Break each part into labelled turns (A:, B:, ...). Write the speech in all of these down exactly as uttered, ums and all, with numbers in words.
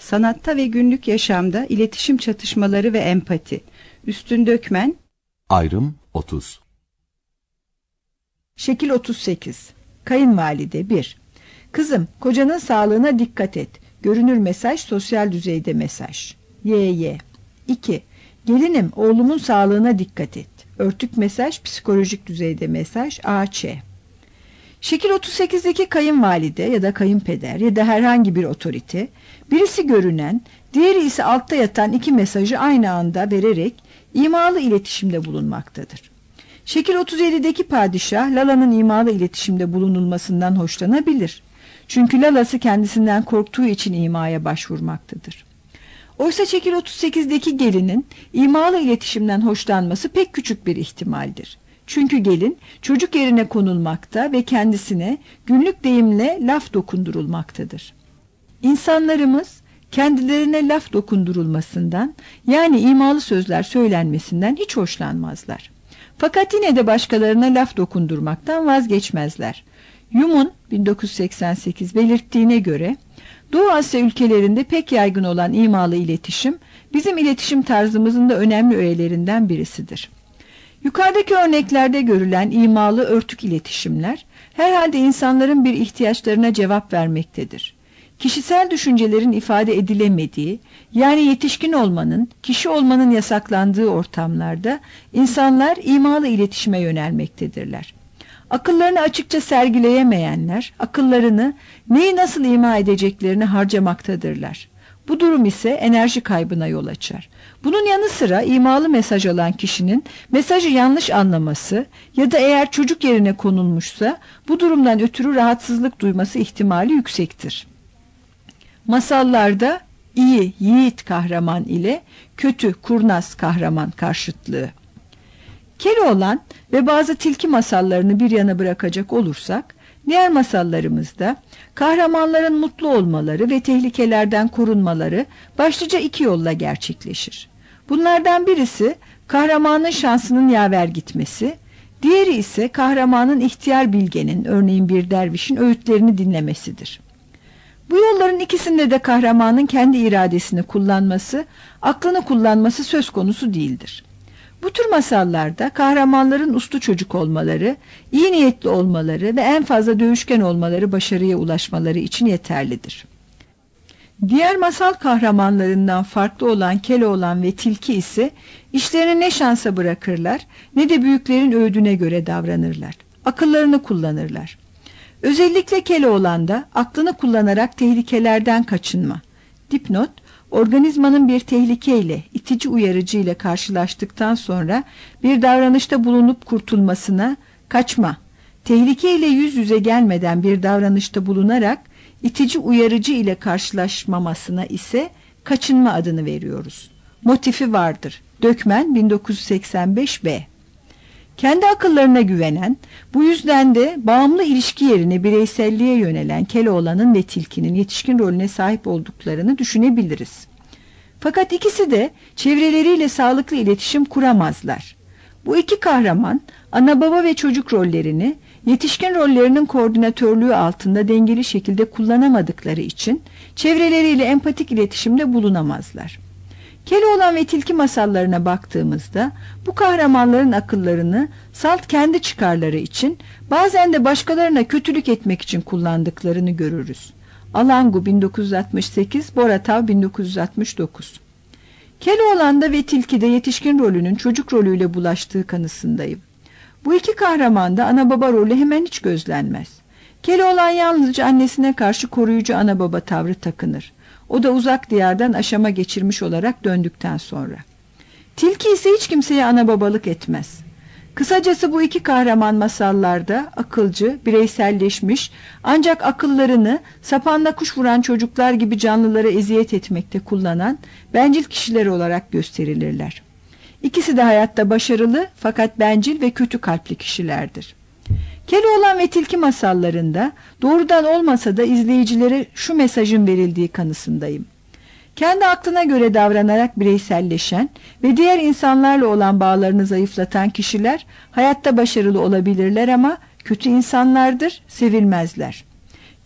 A: sanatta ve günlük yaşamda iletişim çatışmaları ve empati. Üstün Dökmen.
B: Ayrım otuz.
C: Şekil otuz sekiz. Kayınvalide bir. Kızım, kocanın sağlığına dikkat et. Görünür mesaj, sosyal düzeyde mesaj. Y Y. iki. Gelinim, oğlumun sağlığına dikkat et. Örtük mesaj, psikolojik düzeyde mesaj. A Ç. Şekil otuz sekizdeki kayınvalide ya da kayınpeder ya da herhangi bir otorite, birisi görünen, diğeri ise altta yatan iki mesajı aynı anda vererek imalı iletişimde bulunmaktadır. Şekil otuz yedideki padişah, Lala'nın imalı iletişimde bulunulmasından hoşlanabilir. Çünkü Lala'sı kendisinden korktuğu için imaya başvurmaktadır. Oysa şekil otuz sekizdeki gelinin imalı iletişimden hoşlanması pek küçük bir ihtimaldir. Çünkü gelin çocuk yerine konulmakta ve kendisine günlük deyimle laf dokundurulmaktadır. İnsanlarımız kendilerine laf dokundurulmasından, yani imalı sözler söylenmesinden hiç hoşlanmazlar. Fakat yine de başkalarına laf dokundurmaktan vazgeçmezler. Hume'un bin dokuz yüz seksen sekiz belirttiğine göre Doğu Asya ülkelerinde pek yaygın olan imalı iletişim bizim iletişim tarzımızın da önemli öğelerinden birisidir. Yukarıdaki örneklerde görülen imalı örtük iletişimler herhalde insanların bir ihtiyaçlarına cevap vermektedir. Kişisel düşüncelerin ifade edilemediği, yani yetişkin olmanın, kişi olmanın yasaklandığı ortamlarda insanlar imalı iletişime yönelmektedirler. Akıllarını açıkça sergileyemeyenler, akıllarını neyi nasıl ima edeceklerini harcamaktadırlar. Bu durum ise enerji kaybına yol açar. Bunun yanı sıra imalı mesaj alan kişinin mesajı yanlış anlaması ya da eğer çocuk yerine konulmuşsa bu durumdan ötürü rahatsızlık duyması ihtimali yüksektir. Masallarda iyi, yiğit kahraman ile kötü, kurnaz kahraman karşıtlığı. Keloğlan ve bazı tilki masallarını bir yana bırakacak olursak, diğer masallarımızda kahramanların mutlu olmaları ve tehlikelerden korunmaları başlıca iki yolla gerçekleşir. Bunlardan birisi kahramanın şansının yaver gitmesi, diğeri ise kahramanın ihtiyar bilgenin, örneğin bir dervişin öğütlerini dinlemesidir. Bu yolların ikisinde de kahramanın kendi iradesini kullanması, aklını kullanması söz konusu değildir. Bu tür masallarda kahramanların uslu çocuk olmaları, iyi niyetli olmaları ve en fazla dövüşken olmaları başarıya ulaşmaları için yeterlidir. Diğer masal kahramanlarından farklı olan Keloğlan ve Tilki ise işlerini ne şansa bırakırlar ne de büyüklerin öğüdüne göre davranırlar. Akıllarını kullanırlar. Özellikle Keloğlan'da aklını kullanarak tehlikelerden kaçınma. Dipnot: organizmanın bir tehlikeyle, itici uyarıcı ile karşılaştıktan sonra bir davranışta bulunup kurtulmasına kaçma, tehlike ile yüz yüze gelmeden bir davranışta bulunarak itici uyarıcı ile karşılaşmamasına ise kaçınma adını veriyoruz. Motifi vardır. Dökmen bin dokuz yüz seksen beş B. Kendi akıllarına güvenen, bu yüzden de bağımlı ilişki yerine bireyselliğe yönelen Keloğlan'ın ve Tilki'nin yetişkin rolüne sahip olduklarını düşünebiliriz. Fakat ikisi de çevreleriyle sağlıklı iletişim kuramazlar. Bu iki kahraman, ana baba ve çocuk rollerini yetişkin rollerinin koordinatörlüğü altında dengeli şekilde kullanamadıkları için çevreleriyle empatik iletişimde bulunamazlar. Keloğlan ve Tilki masallarına baktığımızda bu kahramanların akıllarını salt kendi çıkarları için, bazen de başkalarına kötülük etmek için kullandıklarını görürüz. Alangu bin dokuz yüz altmış sekiz, Boratav bin dokuz yüz altmış dokuz. Keloğlan'da ve Tilki'de yetişkin rolünün çocuk rolüyle bulaştığı kanısındayım. Bu iki kahramanda ana baba rolü hemen hiç gözlenmez. Keloğlan yalnızca annesine karşı koruyucu ana baba tavrı takınır. O da uzak diyardan aşama geçirmiş olarak döndükten sonra. Tilki ise hiç kimseye ana babalık etmez. Kısacası bu iki kahraman masallarda akılcı, bireyselleşmiş, ancak akıllarını sapanla kuş vuran çocuklar gibi canlılara eziyet etmekte kullanan bencil kişiler olarak gösterilirler. İkisi de hayatta başarılı fakat bencil ve kötü kalpli kişilerdir. Keloğlan ve Tilki masallarında doğrudan olmasa da izleyicilere şu mesajın verildiği kanısındayım. Kendi aklına göre davranarak bireyselleşen ve diğer insanlarla olan bağlarını zayıflatan kişiler hayatta başarılı olabilirler ama kötü insanlardır, sevilmezler.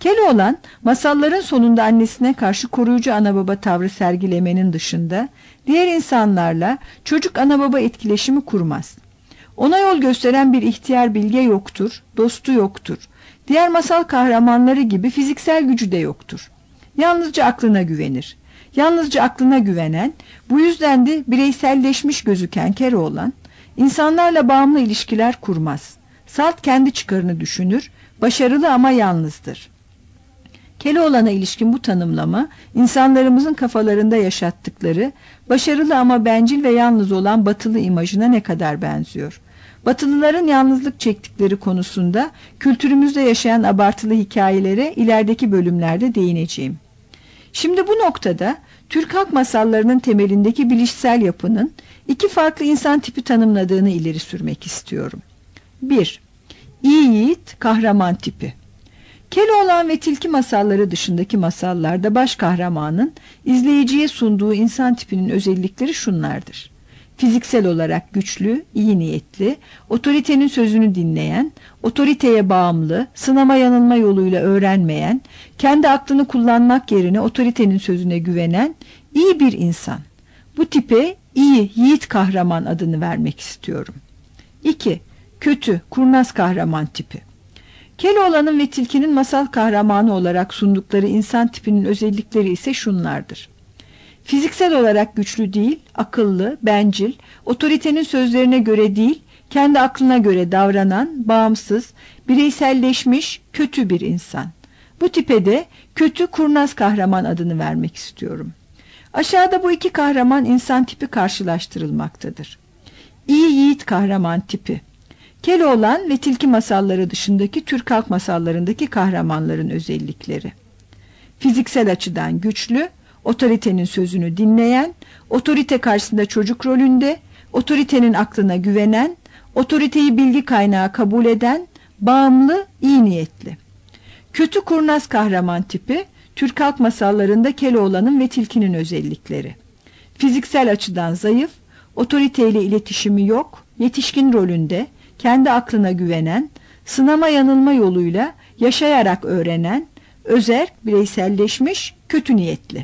C: Keloğlan masalların sonunda annesine karşı koruyucu ana baba tavrı sergilemenin dışında diğer insanlarla çocuk ana baba etkileşimi kurmaz. Ona yol gösteren bir ihtiyar bilge yoktur, dostu yoktur. Diğer masal kahramanları gibi fiziksel gücü de yoktur. Yalnızca aklına güvenir. Yalnızca aklına güvenen, bu yüzden de bireyselleşmiş gözüken Keloğlan, insanlarla bağımlı ilişkiler kurmaz. Salt kendi çıkarını düşünür, başarılı ama yalnızdır. Keloğlan'a ilişkin bu tanımlama, insanlarımızın kafalarında yaşattıkları, başarılı ama bencil ve yalnız olan batılı imajına ne kadar benziyor? Batılıların yalnızlık çektikleri konusunda kültürümüzde yaşayan abartılı hikayelere ilerideki bölümlerde değineceğim. Şimdi bu noktada Türk halk masallarının temelindeki bilişsel yapının iki farklı insan tipi tanımladığını ileri sürmek istiyorum. bir. İyi yiğit, kahraman tipi. Keloğlan ve tilki masalları dışındaki masallarda baş kahramanın izleyiciye sunduğu insan tipinin özellikleri şunlardır. Fiziksel olarak güçlü, iyi niyetli, otoritenin sözünü dinleyen, otoriteye bağımlı, sınama yanılma yoluyla öğrenmeyen, kendi aklını kullanmak yerine otoritenin sözüne güvenen iyi bir insan. Bu tipe iyi, yiğit kahraman adını vermek istiyorum. iki. Kötü, kurnaz kahraman tipi. Keloğlan'ın ve tilkinin masal kahramanı olarak sundukları insan tipinin özellikleri ise şunlardır. Fiziksel olarak güçlü değil, akıllı, bencil, otoritenin sözlerine göre değil, kendi aklına göre davranan, bağımsız, bireyselleşmiş, kötü bir insan. Bu tipe de kötü, kurnaz kahraman adını vermek istiyorum. Aşağıda bu iki kahraman insan tipi karşılaştırılmaktadır. İyi yiğit kahraman tipi. Keloğlan ve tilki masalları dışındaki Türk halk masallarındaki kahramanların özellikleri. Fiziksel açıdan güçlü, otoritenin sözünü dinleyen, otorite karşısında çocuk rolünde, otoritenin aklına güvenen, otoriteyi bilgi kaynağı kabul eden, bağımlı, iyi niyetli. Kötü kurnaz kahraman tipi, Türk halk masallarında Keloğlan'ın ve tilkinin özellikleri. Fiziksel açıdan zayıf, otoriteyle iletişimi yok, yetişkin rolünde, kendi aklına güvenen, sınama yanılma yoluyla yaşayarak öğrenen, özerk, bireyselleşmiş, kötü niyetli.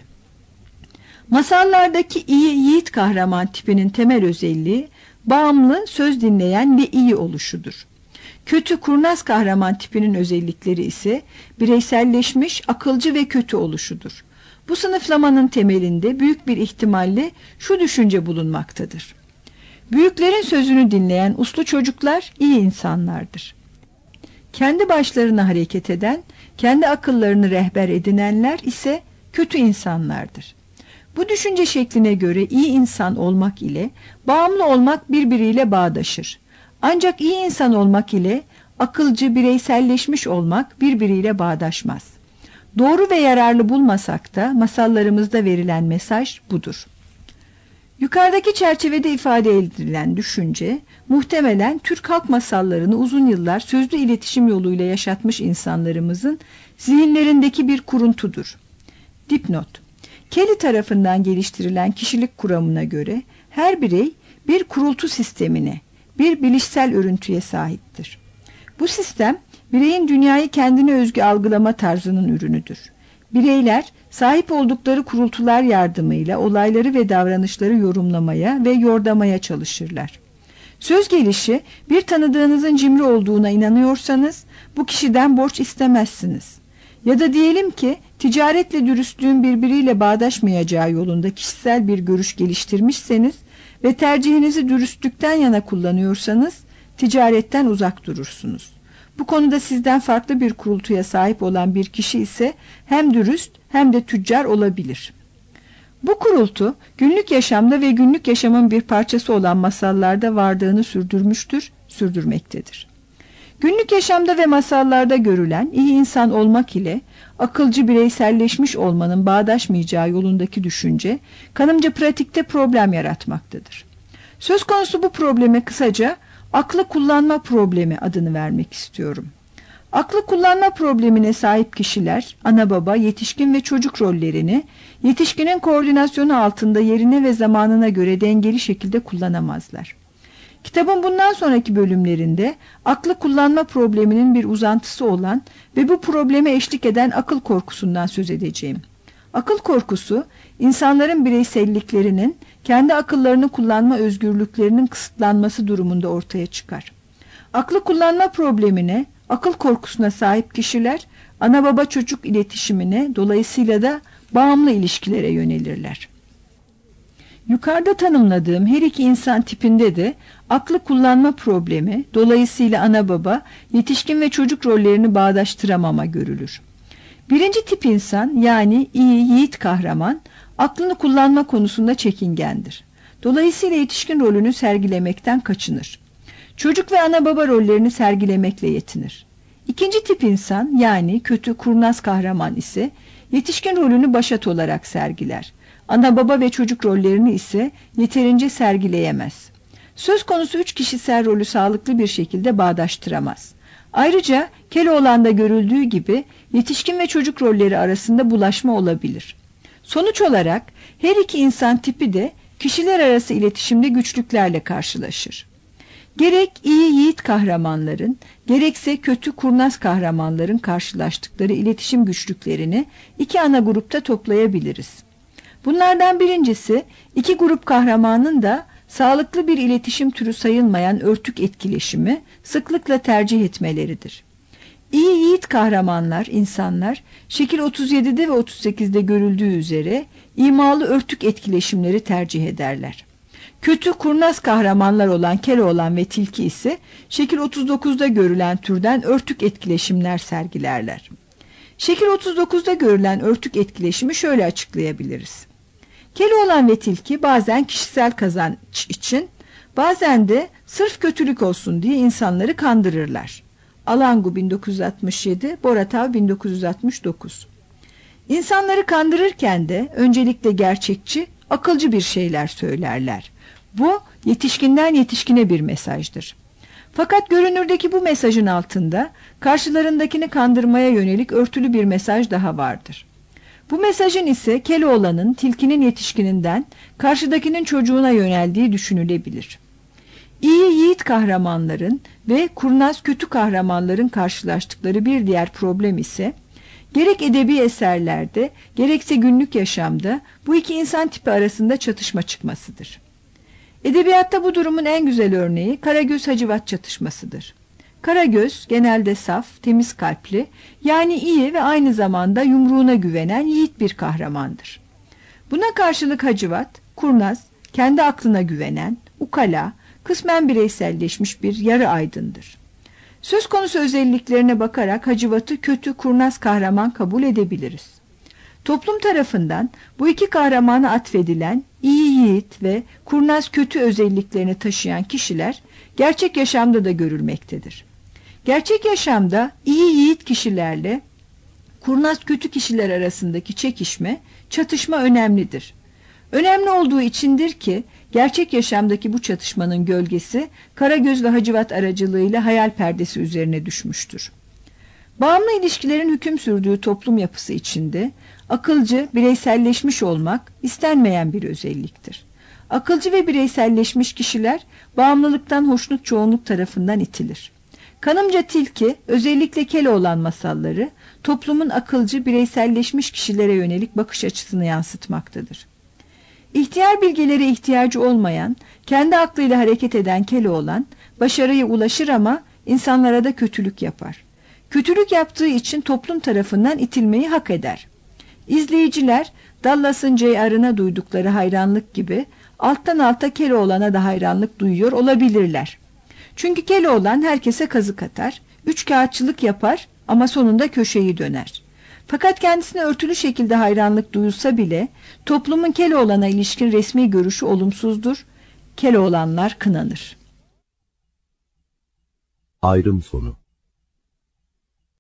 C: Masallardaki iyi yiğit kahraman tipinin temel özelliği bağımlı, söz dinleyen ve iyi oluşudur. Kötü kurnaz kahraman tipinin özellikleri ise bireyselleşmiş, akılcı ve kötü oluşudur. Bu sınıflamanın temelinde büyük bir ihtimalle şu düşünce bulunmaktadır. Büyüklerin sözünü dinleyen uslu çocuklar iyi insanlardır. Kendi başlarına hareket eden, kendi akıllarını rehber edinenler ise kötü insanlardır. Bu düşünce şekline göre iyi insan olmak ile bağımlı olmak birbiriyle bağdaşır. Ancak iyi insan olmak ile akılcı, bireyselleşmiş olmak birbiriyle bağdaşmaz. Doğru ve yararlı bulmasak da masallarımızda verilen mesaj budur. Yukarıdaki çerçevede ifade edilen düşünce, muhtemelen Türk halk masallarını uzun yıllar sözlü iletişim yoluyla yaşatmış insanlarımızın zihinlerindeki bir kuruntudur. Dipnot: Kelly tarafından geliştirilen kişilik kuramına göre her birey bir kurultu sistemine, bir bilişsel örüntüye sahiptir. Bu sistem, bireyin dünyayı kendine özgü algılama tarzının ürünüdür. Bireyler, sahip oldukları kurultular yardımıyla olayları ve davranışları yorumlamaya ve yordamaya çalışırlar. Söz gelişi, bir tanıdığınızın cimri olduğuna inanıyorsanız, bu kişiden borç istemezsiniz. Ya da diyelim ki, ticaretle dürüstlüğün birbiriyle bağdaşmayacağı yolunda kişisel bir görüş geliştirmişseniz ve tercihinizi dürüstlükten yana kullanıyorsanız, ticaretten uzak durursunuz. Bu konuda sizden farklı bir kurultuya sahip olan bir kişi ise hem dürüst hem de tüccar olabilir. Bu kurultu günlük yaşamda ve günlük yaşamın bir parçası olan masallarda vardığını sürdürmüştür, sürdürmektedir. Günlük yaşamda ve masallarda görülen iyi insan olmak ile akılcı bireyselleşmiş olmanın bağdaşmayacağı yolundaki düşünce, kanımca pratikte problem yaratmaktadır. Söz konusu bu probleme kısaca aklı kullanma problemi adını vermek istiyorum. Aklı kullanma problemine sahip kişiler, ana baba, yetişkin ve çocuk rollerini, yetişkinin koordinasyonu altında yerine ve zamanına göre dengeli şekilde kullanamazlar. Kitabın bundan sonraki bölümlerinde aklı kullanma probleminin bir uzantısı olan ve bu probleme eşlik eden akıl korkusundan söz edeceğim. Akıl korkusu, insanların bireyselliklerinin kendi akıllarını kullanma özgürlüklerinin kısıtlanması durumunda ortaya çıkar. Aklı kullanma problemine, akıl korkusuna sahip kişiler, ana baba çocuk iletişimine, dolayısıyla da bağımlı ilişkilere yönelirler. Yukarıda tanımladığım her iki insan tipinde de aklı kullanma problemi, dolayısıyla ana baba, yetişkin ve çocuk rollerini bağdaştıramama görülür. Birinci tip insan, yani iyi yiğit kahraman, aklını kullanma konusunda çekingendir. Dolayısıyla yetişkin rolünü sergilemekten kaçınır. Çocuk ve ana baba rollerini sergilemekle yetinir. İkinci tip insan, yani kötü kurnaz kahraman ise yetişkin rolünü başat olarak sergiler. Ana baba ve çocuk rollerini ise yeterince sergileyemez. Söz konusu üç kişisel rolü sağlıklı bir şekilde bağdaştıramaz. Ayrıca Keloğlan'da görüldüğü gibi yetişkin ve çocuk rolleri arasında bulaşma olabilir. Sonuç olarak her iki insan tipi de kişiler arası iletişimde güçlüklerle karşılaşır. Gerek iyi yiğit kahramanların, gerekse kötü kurnaz kahramanların karşılaştıkları iletişim güçlüklerini iki ana grupta toplayabiliriz. Bunlardan birincisi, iki grup kahramanın da sağlıklı bir iletişim türü sayılmayan örtük etkileşimi sıklıkla tercih etmeleridir. İyi yiğit kahramanlar, insanlar, şekil otuz yedide ve otuz sekizde görüldüğü üzere imalı örtük etkileşimleri tercih ederler. Kötü kurnaz kahramanlar olan Keloğlan ve Tilki ise şekil otuz dokuzda görülen türden örtük etkileşimler sergilerler. Şekil otuz dokuzda görülen örtük etkileşimi şöyle açıklayabiliriz. Keloğlan ve Tilki bazen kişisel kazanç için, bazen de sırf kötülük olsun diye insanları kandırırlar. Alangu bin dokuz yüz altmış yedi, Boratav bin dokuz yüz altmış dokuz. İnsanları kandırırken de öncelikle gerçekçi, akılcı bir şeyler söylerler. Bu yetişkinden yetişkine bir mesajdır. Fakat görünürdeki bu mesajın altında karşılarındakini kandırmaya yönelik örtülü bir mesaj daha vardır. Bu mesajın ise Keloğlan'ın tilkinin yetişkininden karşıdakinin çocuğuna yöneldiği düşünülebilir. İyi yiğit kahramanların ve kurnaz kötü kahramanların karşılaştıkları bir diğer problem ise gerek edebi eserlerde gerekse günlük yaşamda bu iki insan tipi arasında çatışma çıkmasıdır. Edebiyatta bu durumun en güzel örneği Karagöz Hacivat çatışmasıdır. Karagöz genelde saf, temiz kalpli, yani iyi ve aynı zamanda yumruğuna güvenen yiğit bir kahramandır. Buna karşılık Hacivat, kurnaz, kendi aklına güvenen, ukala, kısmen bireyselleşmiş bir yarı aydındır. Söz konusu özelliklerine bakarak Hacivat'ı kötü, kurnaz kahraman kabul edebiliriz. Toplum tarafından bu iki kahramana atfedilen iyi yiğit ve kurnaz kötü özelliklerini taşıyan kişiler gerçek yaşamda da görülmektedir. Gerçek yaşamda iyi yiğit kişilerle kurnaz kötü kişiler arasındaki çekişme, çatışma önemlidir. Önemli olduğu içindir ki gerçek yaşamdaki bu çatışmanın gölgesi Karagöz ve Hacivat aracılığıyla hayal perdesi üzerine düşmüştür. Bağımlı ilişkilerin hüküm sürdüğü toplum yapısı içinde akılcı, bireyselleşmiş olmak istenmeyen bir özelliktir. Akılcı ve bireyselleşmiş kişiler bağımlılıktan hoşnut çoğunluk tarafından itilir. Kanımca Tilki, özellikle Keloğlan masalları toplumun akılcı, bireyselleşmiş kişilere yönelik bakış açısını yansıtmaktadır. İhtiyar bilgilere ihtiyacı olmayan, kendi aklıyla hareket eden Keloğlan başarıya ulaşır ama insanlara da kötülük yapar. Kötülük yaptığı için toplum tarafından itilmeyi hak eder. İzleyiciler Dallas'ın J R'ına duydukları hayranlık gibi alttan alta Keloğlan'a da hayranlık duyuyor olabilirler. Çünkü Keloğlan herkese kazık atar, üçkağıtçılık yapar ama sonunda köşeyi döner. Fakat kendisine örtülü şekilde hayranlık duyulsa bile toplumun Keloğlan'a ilişkin resmi görüşü olumsuzdur. Keloğlanlar kınanır.
B: Ayrım sonu.